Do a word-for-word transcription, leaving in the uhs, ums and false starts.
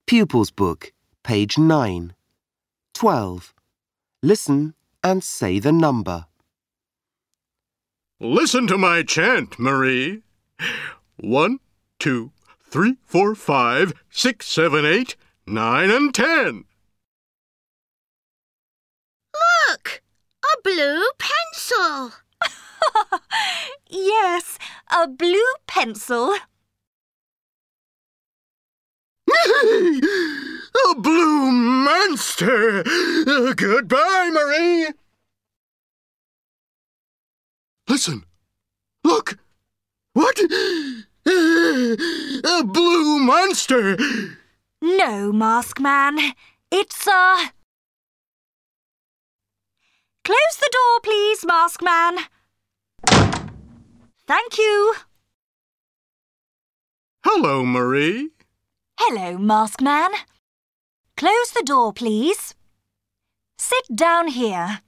Pupils Book, page nine. twelve. Listen and say the number. Listen to my chant, Marie. One, two, three, four, five, six, seven, eight, nine, and ten. Look! A blue pencil! Yes, a blue pencil. A blue monster! Uh, goodbye, Marie! Listen! Look! What? Uh, a blue monster! No, Mask Man. It's a... Close the door, please, Mask Man. Thank you. Hello, Marie. Hello, Mask Man. Close the door, please. Sit down here.